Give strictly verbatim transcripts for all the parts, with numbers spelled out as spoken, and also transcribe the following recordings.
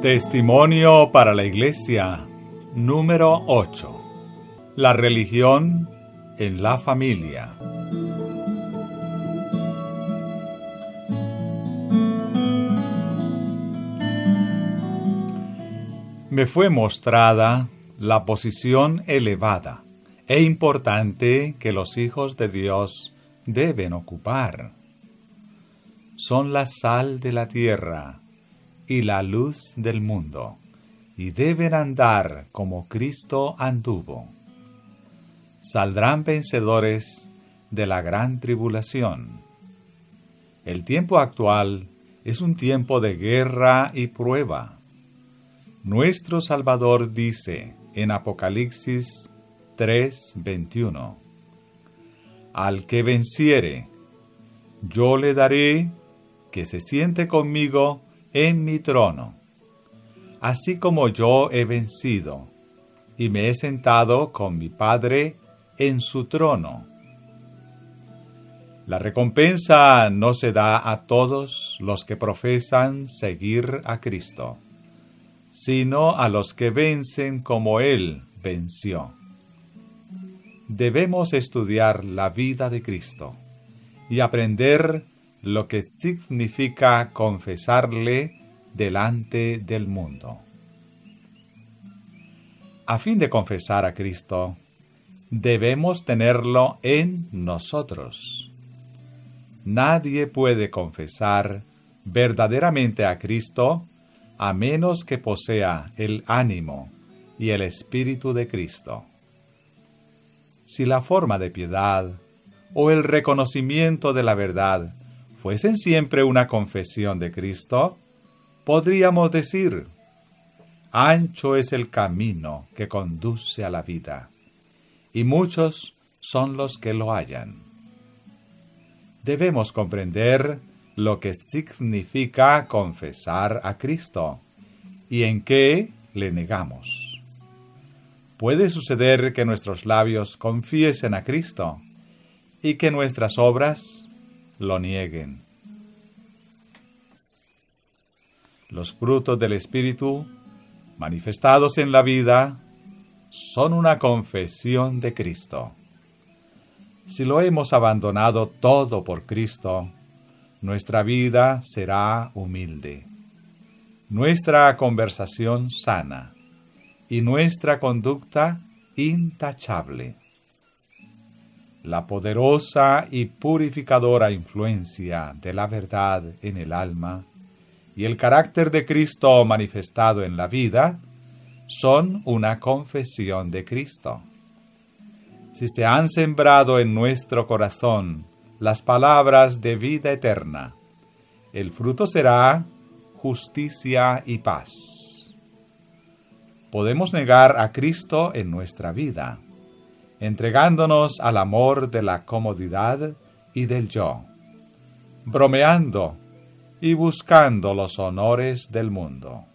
Testimonio para la Iglesia, número ocho. La religión en la familia. Me fue mostrada la posición elevada e importante que los hijos de Dios deben ocupar. Son la sal de la tierra y la luz del mundo, y deben andar como Cristo anduvo. Saldrán vencedores de la gran tribulación. El tiempo actual es un tiempo de guerra y prueba. Nuestro Salvador dice en Apocalipsis tres veintiuno: Al que venciere, yo le daré que se siente conmigo en mi trono, así como yo he vencido, y me he sentado con mi Padre en su trono. La recompensa no se da a todos los que profesan seguir a Cristo, sino a los que vencen como Él venció. Debemos estudiar la vida de Cristo y aprender lo que significa confesarle delante del mundo. A fin de confesar a Cristo, debemos tenerlo en nosotros. Nadie puede confesar verdaderamente a Cristo a menos que posea el ánimo y el espíritu de Cristo. Si la forma de piedad o el reconocimiento de la verdad fuesen siempre una confesión de Cristo, podríamos decir: ancho es el camino que conduce a la vida, y muchos son los que lo hallan. Debemos comprender lo que significa confesar a Cristo y en qué le negamos. Puede suceder que nuestros labios confiesen a Cristo y que nuestras obras lo nieguen. Los frutos del Espíritu, manifestados en la vida, son una confesión de Cristo. Si lo hemos abandonado todo por Cristo, nuestra vida será humilde, nuestra conversación sana y nuestra conducta intachable. La poderosa y purificadora influencia de la verdad en el alma y el carácter de Cristo manifestado en la vida son una confesión de Cristo. Si se han sembrado en nuestro corazón las palabras de vida eterna, el fruto será justicia y paz. Podemos negar a Cristo en nuestra vida, entregándonos al amor de la comodidad y del yo, bromeando y buscando los honores del mundo.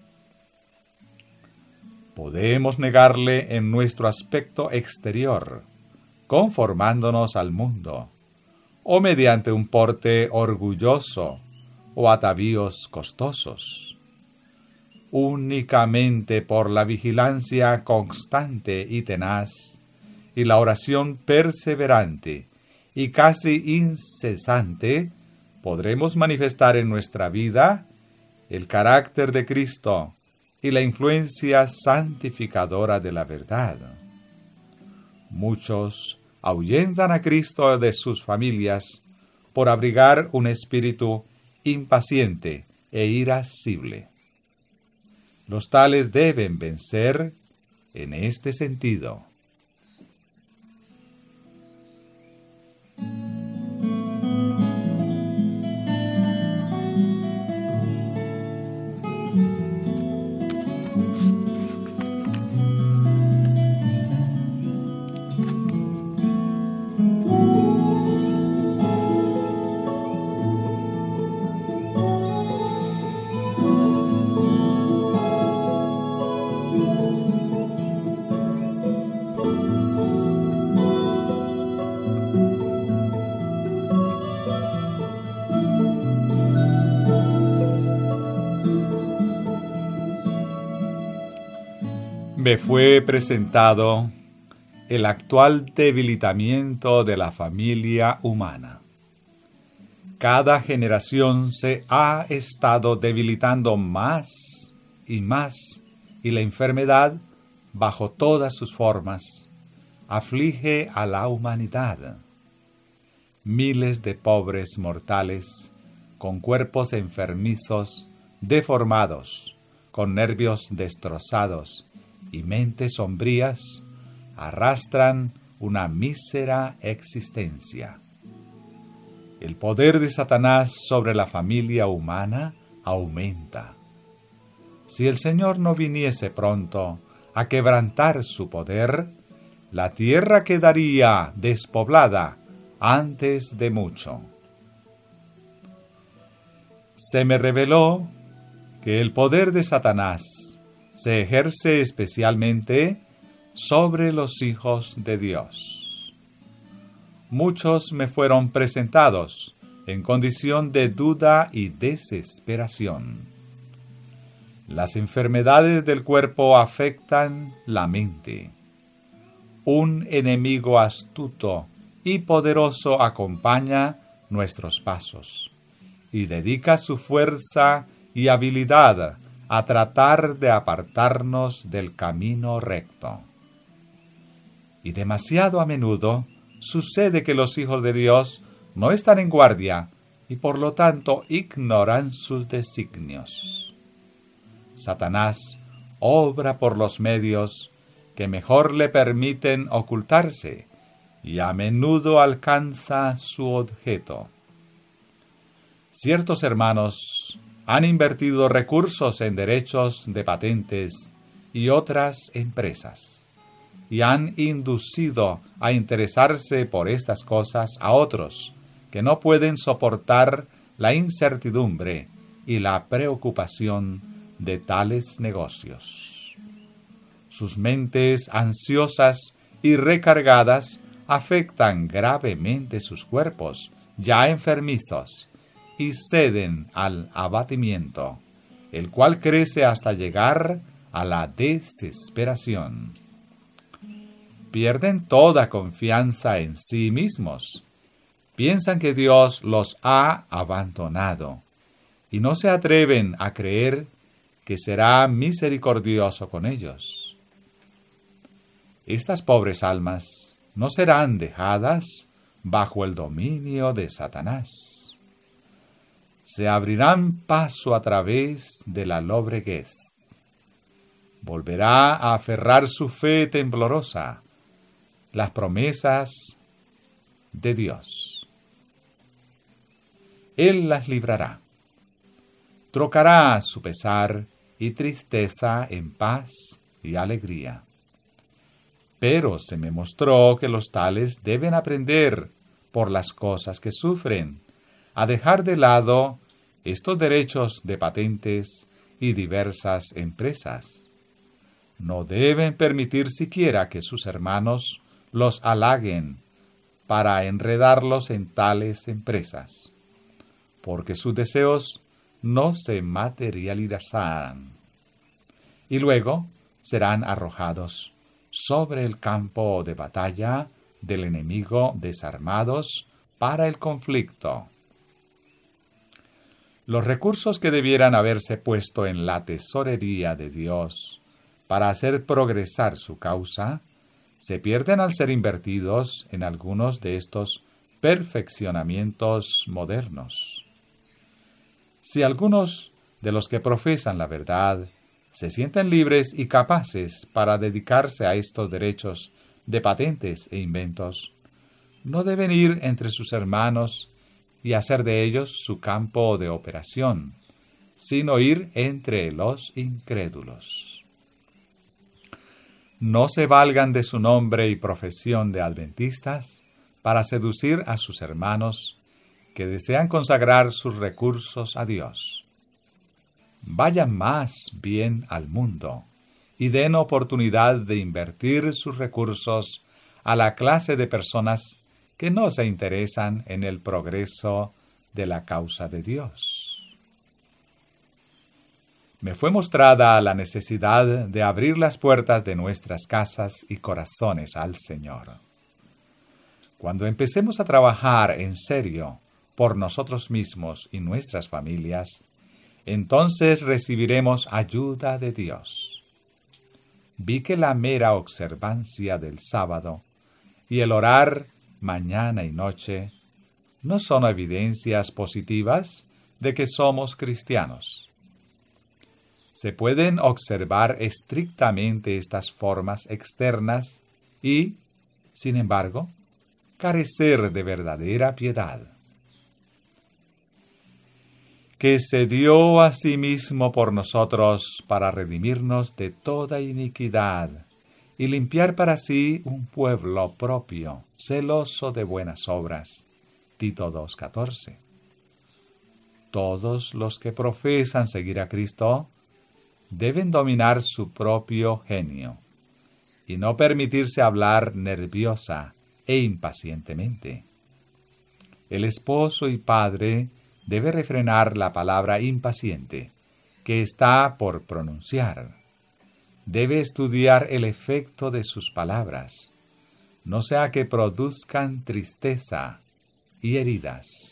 Podemos negarle en nuestro aspecto exterior, conformándonos al mundo, o mediante un porte orgulloso o atavíos costosos. Únicamente por la vigilancia constante y tenaz, y la oración perseverante y casi incesante, podremos manifestar en nuestra vida el carácter de Cristo y la influencia santificadora de la verdad. Muchos ahuyentan a Cristo de sus familias por abrigar un espíritu impaciente e irascible. Los tales deben vencer en este sentido. me fue presentado el actual debilitamiento de la familia humana. Cada generación se ha estado debilitando más y más, y la enfermedad, bajo todas sus formas, aflige a la humanidad. Miles de pobres mortales, con cuerpos enfermizos, deformados, con nervios destrozados y mentes sombrías, arrastran una mísera existencia. El poder de Satanás sobre la familia humana aumenta. Si el Señor no viniese pronto a quebrantar su poder, la tierra quedaría despoblada antes de mucho. Se me reveló que el poder de Satanás se ejerce especialmente sobre los hijos de Dios. Muchos me fueron presentados en condición de duda y desesperación. Las enfermedades del cuerpo afectan la mente. Un enemigo astuto y poderoso acompaña nuestros pasos y dedica su fuerza y habilidad a tratar de apartarnos del camino recto. Y demasiado a menudo sucede que los hijos de Dios no están en guardia y por lo tanto ignoran sus designios. Satanás obra por los medios que mejor le permiten ocultarse y a menudo alcanza su objeto. Ciertos hermanos han invertido recursos en derechos de patentes y otras empresas, y han inducido a interesarse por estas cosas a otros que no pueden soportar la incertidumbre y la preocupación de tales negocios. Sus mentes ansiosas y recargadas afectan gravemente sus cuerpos ya enfermizos y ceden al abatimiento, el cual crece hasta llegar a la desesperación. Pierden toda confianza en sí mismos. Piensan que Dios los ha abandonado y no se atreven a creer que será misericordioso con ellos. Estas pobres almas no serán dejadas bajo el dominio de Satanás. Se abrirán paso a través de la lobreguez. Volverá a aferrar su fe temblorosa, las promesas de Dios. Él las librará. Trocará su pesar y tristeza en paz y alegría. Pero se me mostró que los tales deben aprender, por las cosas que sufren, a dejar de lado estos derechos de patentes y diversas empresas. No deben permitir siquiera que sus hermanos los halaguen para enredarlos en tales empresas, porque sus deseos no se materializarán, y luego serán arrojados sobre el campo de batalla del enemigo desarmados para el conflicto. Los recursos que debieran haberse puesto en la tesorería de Dios para hacer progresar su causa, se pierden al ser invertidos en algunos de estos perfeccionamientos modernos. Si algunos de los que profesan la verdad se sienten libres y capaces para dedicarse a estos derechos de patentes e inventos, no deben ir entre sus hermanos y hacer de ellos su campo de operación, sino ir entre los incrédulos. No se valgan de su nombre y profesión de adventistas para seducir a sus hermanos que desean consagrar sus recursos a Dios. Vayan más bien al mundo y den oportunidad de invertir sus recursos a la clase de personas que no se interesan en el progreso de la causa de Dios. me fue mostrada la necesidad de abrir las puertas de nuestras casas y corazones al Señor. Cuando empecemos a trabajar en serio por nosotros mismos y nuestras familias, entonces recibiremos ayuda de Dios. Vi que la mera observancia del sábado y el orar mañana y noche no son evidencias positivas de que somos cristianos. Se pueden observar estrictamente estas formas externas y, sin embargo, carecer de verdadera piedad. Que se dio a sí mismo por nosotros para redimirnos de toda iniquidad y limpiar para sí un pueblo propio, celoso de buenas obras. Tito dos catorce. Todos los que profesan seguir a Cristo deben dominar su propio genio y no permitirse hablar nerviosa e impacientemente. El esposo y padre debe refrenar la palabra impaciente que está por pronunciar. Debe estudiar el efecto de sus palabras, no sea que produzcan tristeza y heridas.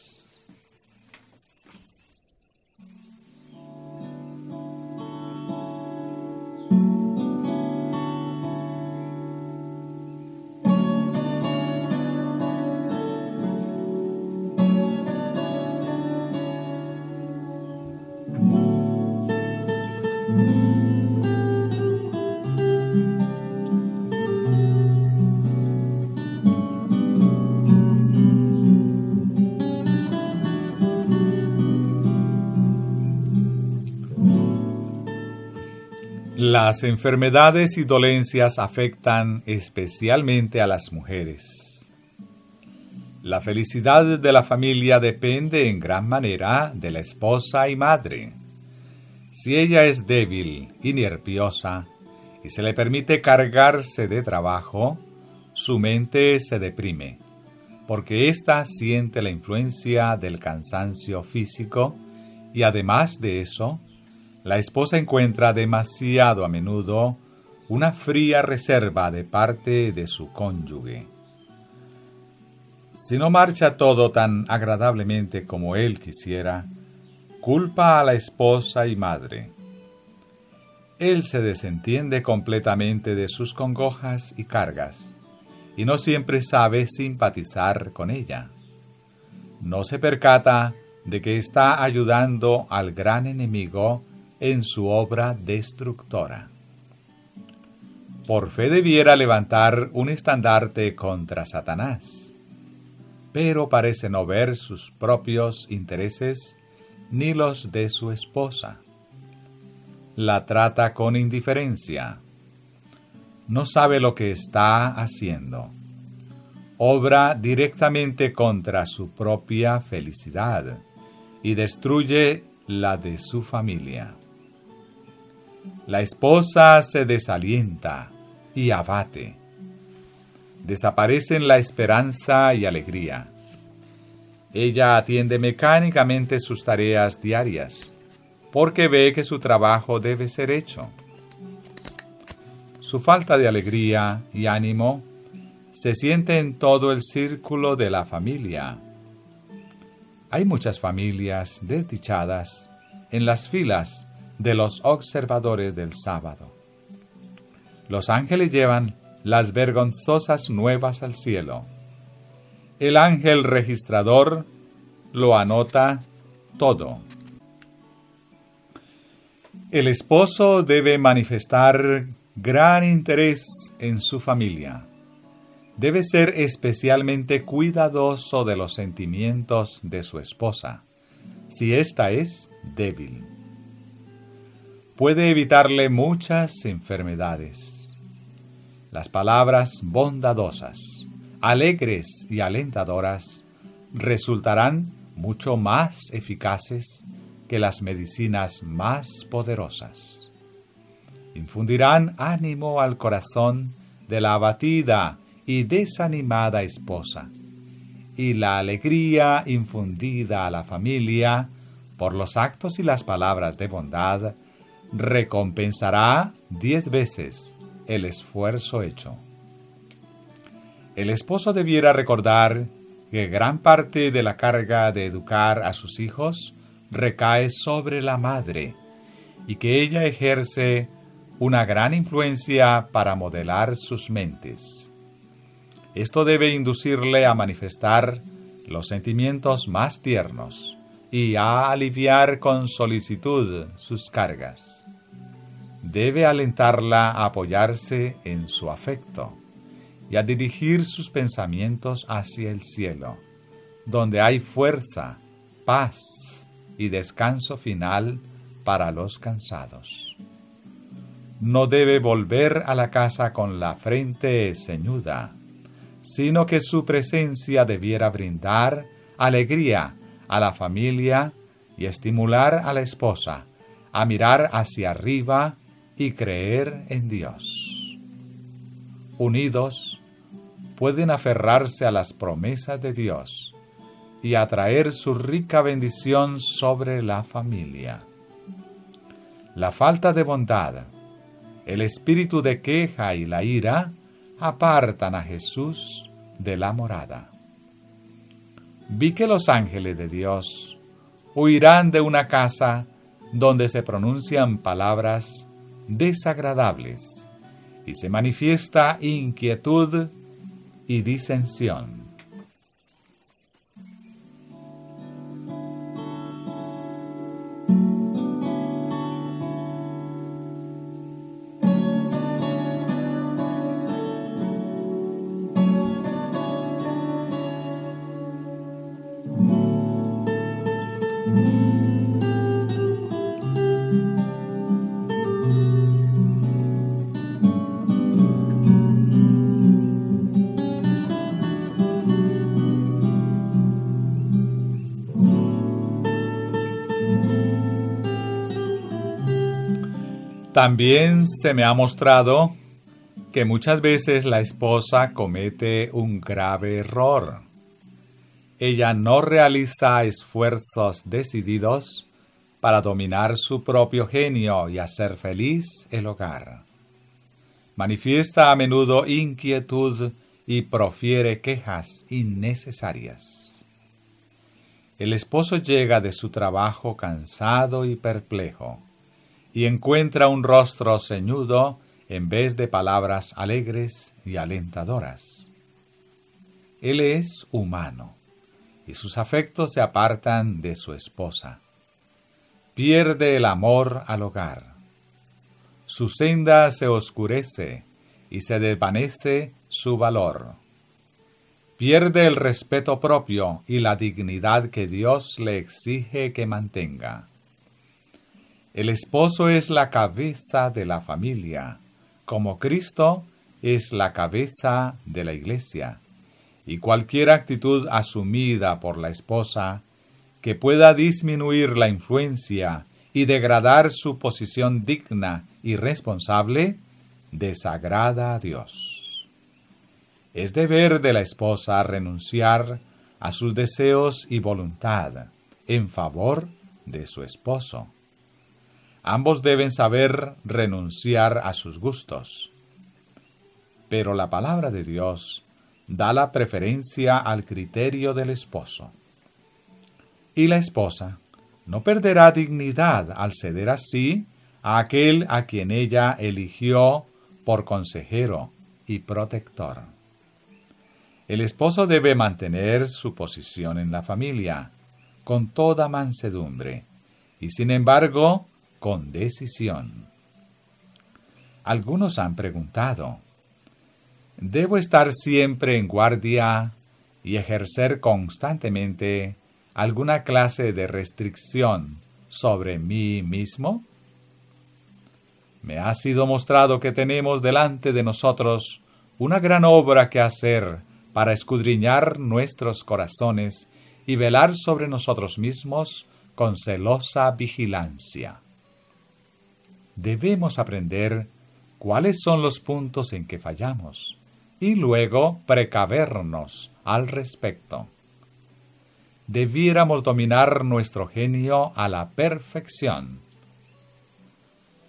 Las enfermedades y dolencias afectan especialmente a las mujeres. La felicidad de la familia depende en gran manera de la esposa y madre. Si ella es débil y nerviosa y se le permite cargarse de trabajo, su mente se deprime, porque ésta siente la influencia del cansancio físico y además de eso, la esposa encuentra demasiado a menudo una fría reserva de parte de su cónyuge. Si no marcha todo tan agradablemente como él quisiera, culpa a la esposa y madre. Él se desentiende completamente de sus congojas y cargas, y no siempre sabe simpatizar con ella. No se percata de que está ayudando al gran enemigo en su obra destructora. Por fe debiera levantar un estandarte contra Satanás, pero parece no ver sus propios intereses ni los de su esposa. La trata con indiferencia. No sabe lo que está haciendo. Obra directamente contra su propia felicidad y destruye la de su familia. La esposa se desalienta y abate. Desaparecen la esperanza y alegría. Ella atiende mecánicamente sus tareas diarias, porque ve que su trabajo debe ser hecho. Su falta de alegría y ánimo se siente en todo el círculo de la familia. Hay muchas familias desdichadas en las filas de los observadores del sábado. Los ángeles llevan las vergonzosas nuevas al cielo. El ángel registrador lo anota todo. El esposo debe manifestar gran interés en su familia. Debe ser especialmente cuidadoso de los sentimientos de su esposa, si ésta es débil. Puede evitarle muchas enfermedades. Las palabras bondadosas, alegres y alentadoras resultarán mucho más eficaces que las medicinas más poderosas. Infundirán ánimo al corazón de la abatida y desanimada esposa, y la alegría infundida a la familia por los actos y las palabras de bondad recompensará diez veces el esfuerzo hecho. El esposo debiera recordar que gran parte de la carga de educar a sus hijos recae sobre la madre y que ella ejerce una gran influencia para modelar sus mentes. Esto debe inducirle a manifestar los sentimientos más tiernos y a aliviar con solicitud sus cargas. Debe alentarla a apoyarse en su afecto y a dirigir sus pensamientos hacia el cielo, donde hay fuerza, paz y descanso final para los cansados. No debe volver a la casa con la frente ceñuda, sino que su presencia debiera brindar alegría a la familia y estimular a la esposa a mirar hacia arriba y creer en Dios. Unidos, pueden aferrarse a las promesas de Dios y atraer su rica bendición sobre la familia. La falta de bondad, el espíritu de queja y la ira apartan a Jesús de la morada. Vi que los ángeles de Dios huirán de una casa donde se pronuncian palabras desagradables y se manifiesta inquietud y disensión. También se me ha mostrado que muchas veces la esposa comete un grave error. Ella no realiza esfuerzos decididos para dominar su propio genio y hacer feliz el hogar. Manifiesta a menudo inquietud y profiere quejas innecesarias. El esposo llega de su trabajo cansado y perplejo, y encuentra un rostro ceñudo en vez de palabras alegres y alentadoras. Él es humano, y sus afectos se apartan de su esposa. Pierde el amor al hogar. Su senda se oscurece y se desvanece su valor. Pierde el respeto propio y la dignidad que Dios le exige que mantenga. El esposo es la cabeza de la familia, como Cristo es la cabeza de la Iglesia, y cualquier actitud asumida por la esposa que pueda disminuir la influencia y degradar su posición digna y responsable, desagrada a Dios. Es deber de la esposa renunciar a sus deseos y voluntad en favor de su esposo. Ambos deben saber renunciar a sus gustos. Pero la palabra de Dios da la preferencia al criterio del esposo. Y la esposa no perderá dignidad al ceder así a aquel a quien ella eligió por consejero y protector. El esposo debe mantener su posición en la familia con toda mansedumbre y, sin embargo, con decisión. Algunos han preguntado, ¿debo estar siempre en guardia y ejercer constantemente alguna clase de restricción sobre mí mismo? Me ha sido mostrado que tenemos delante de nosotros una gran obra que hacer para escudriñar nuestros corazones y velar sobre nosotros mismos con celosa vigilancia. Debemos aprender cuáles son los puntos en que fallamos y luego precavernos al respecto. Debiéramos dominar nuestro genio a la perfección.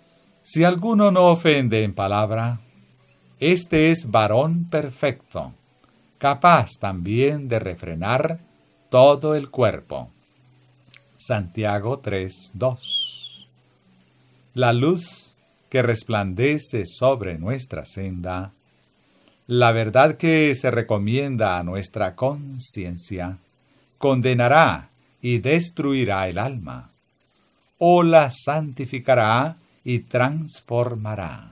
Si alguno no ofende en palabra, este es varón perfecto, capaz también de refrenar todo el cuerpo. Santiago tres, dos. La luz que resplandece sobre nuestra senda, la verdad que se recomienda a nuestra conciencia, condenará y destruirá el alma, o la santificará y transformará.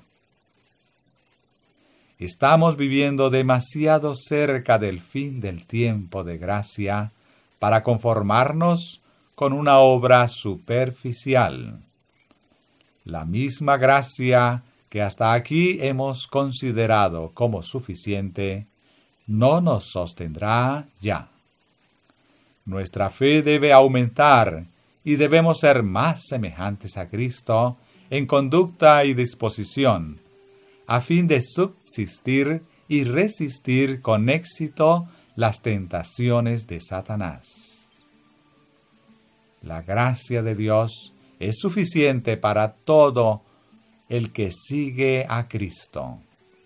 Estamos viviendo demasiado cerca del fin del tiempo de gracia para conformarnos con una obra superficial. La misma gracia que hasta aquí hemos considerado como suficiente, no nos sostendrá ya. Nuestra fe debe aumentar y debemos ser más semejantes a Cristo en conducta y disposición, a fin de subsistir y resistir con éxito las tentaciones de Satanás. La gracia de Dios es suficiente para todo el que sigue a Cristo.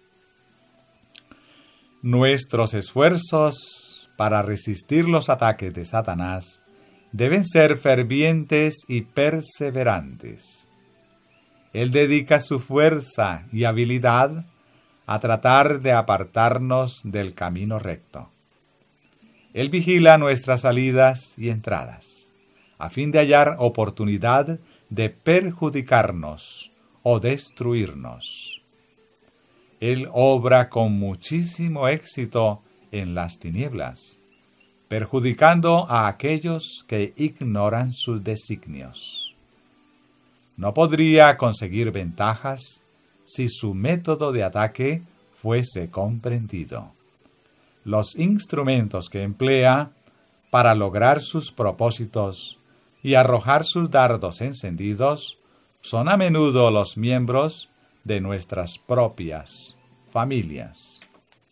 Nuestros esfuerzos para resistir los ataques de Satanás deben ser fervientes y perseverantes. Él dedica su fuerza y habilidad a tratar de apartarnos del camino recto. Él vigila nuestras salidas y entradas, a fin de hallar oportunidad de perjudicarnos o destruirnos. Él obra con muchísimo éxito en las tinieblas, perjudicando a aquellos que ignoran sus designios. No podría conseguir ventajas si su método de ataque fuese comprendido. Los instrumentos que emplea para lograr sus propósitos y arrojar sus dardos encendidos son a menudo los miembros de nuestras propias familias.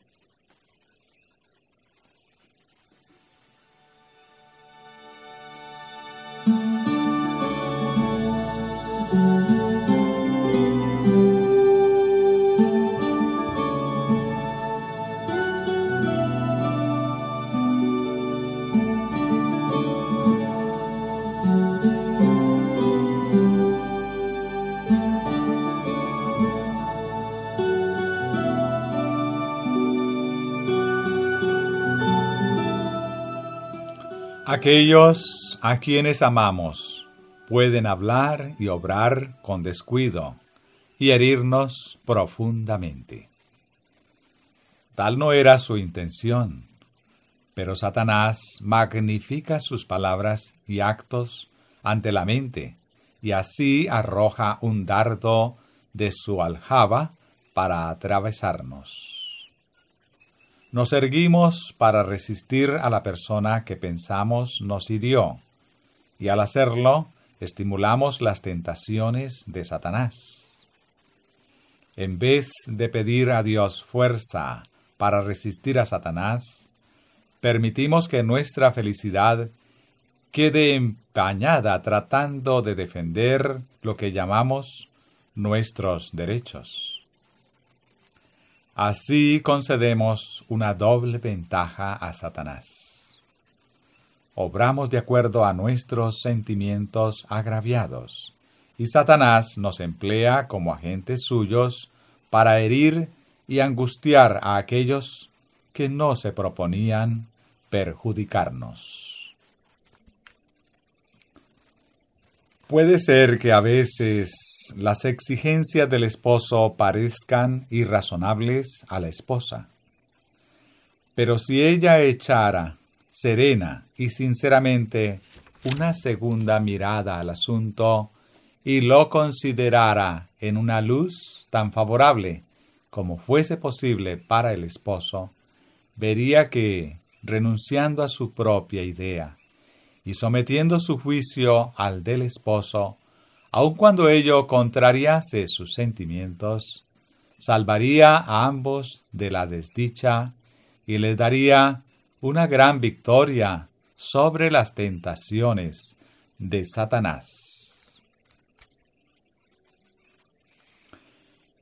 Aquellos a quienes amamos pueden hablar y obrar con descuido y herirnos profundamente. Tal no era su intención, pero Satanás magnifica sus palabras y actos ante la mente y así arroja un dardo de su aljaba para atravesarnos. Nos erguimos para resistir a la persona que pensamos nos hirió, y al hacerlo, estimulamos las tentaciones de Satanás. En vez de pedir a Dios fuerza para resistir a Satanás, permitimos que nuestra felicidad quede empañada tratando de defender lo que llamamos nuestros derechos. Así concedemos una doble ventaja a Satanás. Obramos de acuerdo a nuestros sentimientos agraviados, y Satanás nos emplea como agentes suyos para herir y angustiar a aquellos que no se proponían perjudicarnos. Puede ser que a veces las exigencias del esposo parezcan irrazonables a la esposa, pero si ella echara serena y sinceramente una segunda mirada al asunto y lo considerara en una luz tan favorable como fuese posible para el esposo, vería que, renunciando a su propia idea y sometiendo su juicio al del esposo, aun cuando ello contrariase sus sentimientos, salvaría a ambos de la desdicha y les daría una gran victoria sobre las tentaciones de Satanás.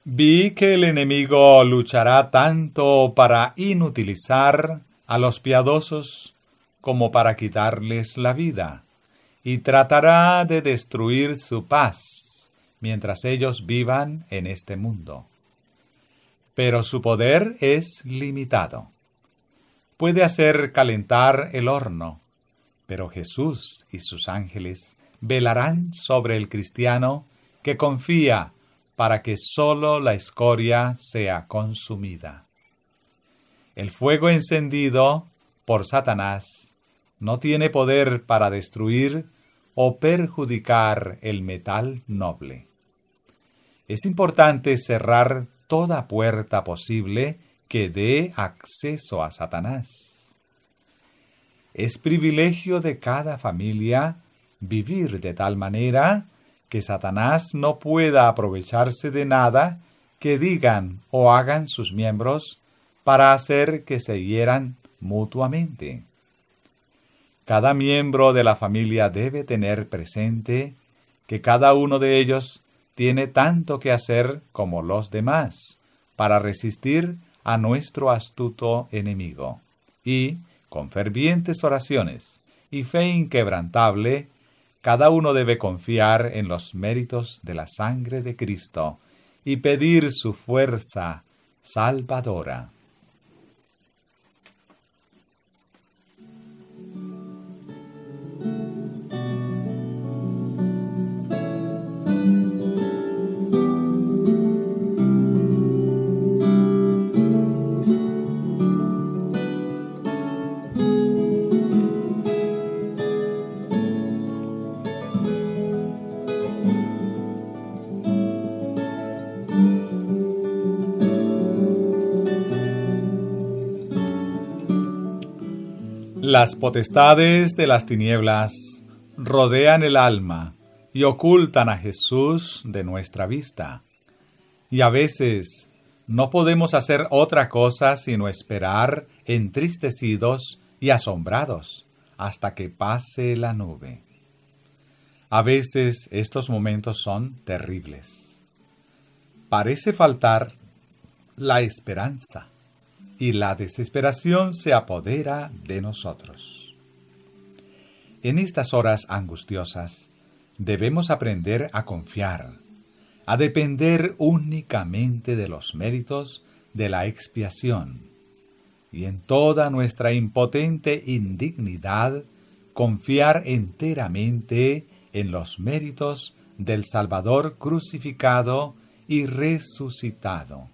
Vi que el enemigo luchará tanto para inutilizar a los piadosos como para quitarles la vida, y tratará de destruir su paz mientras ellos vivan en este mundo. Pero su poder es limitado. Puede hacer calentar el horno, pero Jesús y sus ángeles velarán sobre el cristiano que confía para que sólo la escoria sea consumida. El fuego encendido por Satanás no tiene poder para destruir o perjudicar el metal noble. Es importante cerrar toda puerta posible que dé acceso a Satanás. Es privilegio de cada familia vivir de tal manera que Satanás no pueda aprovecharse de nada que digan o hagan sus miembros para hacer que se hieran mutuamente. Cada miembro de la familia debe tener presente que cada uno de ellos tiene tanto que hacer como los demás para resistir a nuestro astuto enemigo, y, con fervientes oraciones y fe inquebrantable, cada uno debe confiar en los méritos de la sangre de Cristo y pedir su fuerza salvadora. Las potestades de las tinieblas rodean el alma y ocultan a Jesús de nuestra vista. Y a veces no podemos hacer otra cosa sino esperar entristecidos y asombrados hasta que pase la nube. A veces estos momentos son terribles. Parece faltar la esperanza y la desesperación se apodera de nosotros. En estas horas angustiosas debemos aprender a confiar, a depender únicamente de los méritos de la expiación, y en toda nuestra impotente indignidad confiar enteramente en los méritos del Salvador crucificado y resucitado.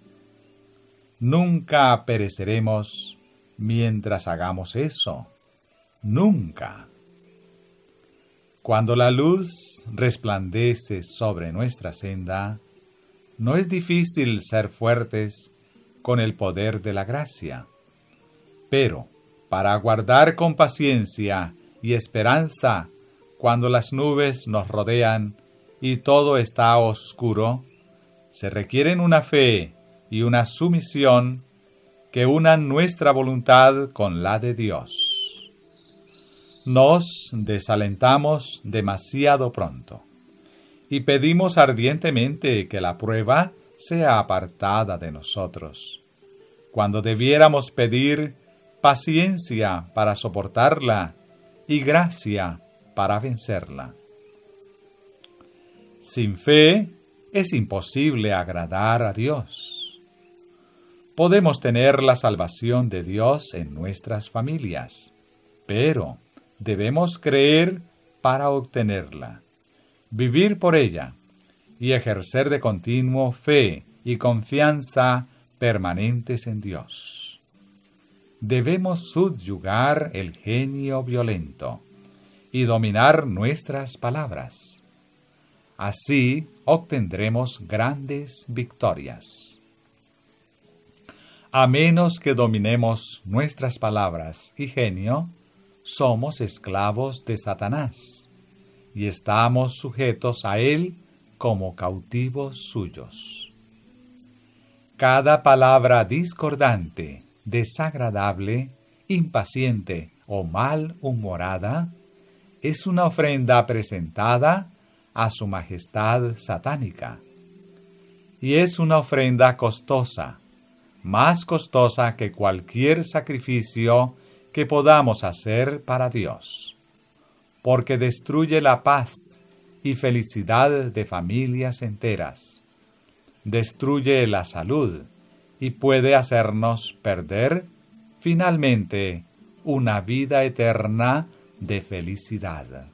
Nunca pereceremos mientras hagamos eso. Nunca. Cuando la luz resplandece sobre nuestra senda, no es difícil ser fuertes con el poder de la gracia. Pero, para aguardar con paciencia y esperanza cuando las nubes nos rodean y todo está oscuro, se requieren una fe y una sumisión que unan nuestra voluntad con la de Dios. Nos desalentamos demasiado pronto y pedimos ardientemente que la prueba sea apartada de nosotros, cuando debiéramos pedir paciencia para soportarla y gracia para vencerla. Sin fe es imposible agradar a Dios. Podemos tener la salvación de Dios en nuestras familias, pero debemos creer para obtenerla, vivir por ella y ejercer de continuo fe y confianza permanentes en Dios. Debemos subyugar el genio violento y dominar nuestras palabras. Así obtendremos grandes victorias. A menos que dominemos nuestras palabras y genio, somos esclavos de Satanás y estamos sujetos a él como cautivos suyos. Cada palabra discordante, desagradable, impaciente o malhumorada es una ofrenda presentada a su majestad satánica. y es una ofrenda costosa, más costosa que cualquier sacrificio que podamos hacer para Dios, porque destruye la paz y felicidad de familias enteras, destruye la salud y puede hacernos perder finalmente una vida eterna de felicidad.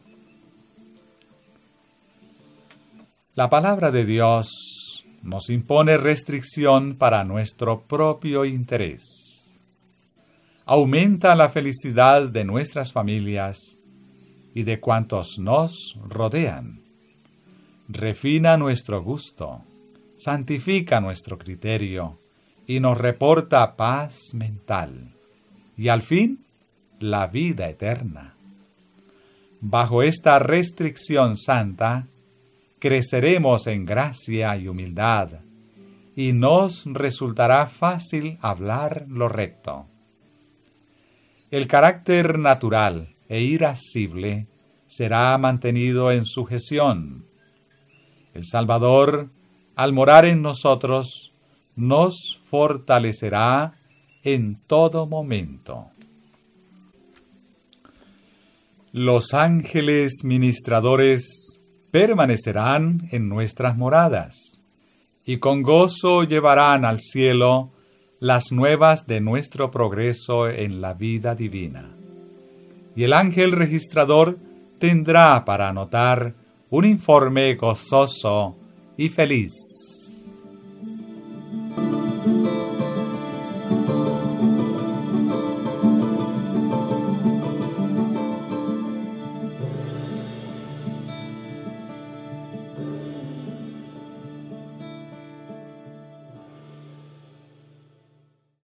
La palabra de Dios nos impone restricción para nuestro propio interés. Aumenta la felicidad de nuestras familias y de cuantos nos rodean. Refina nuestro gusto, santifica nuestro criterio y nos reporta paz mental y al fin la vida eterna. Bajo esta restricción santa, creceremos en gracia y humildad, y nos resultará fácil hablar lo recto. El carácter natural e irascible será mantenido en sujeción. El Salvador, al morar en nosotros, nos fortalecerá en todo momento. Los ángeles ministradores permanecerán en nuestras moradas, y con gozo llevarán al cielo las nuevas de nuestro progreso en la vida divina. Y el ángel registrador tendrá para anotar un informe gozoso y feliz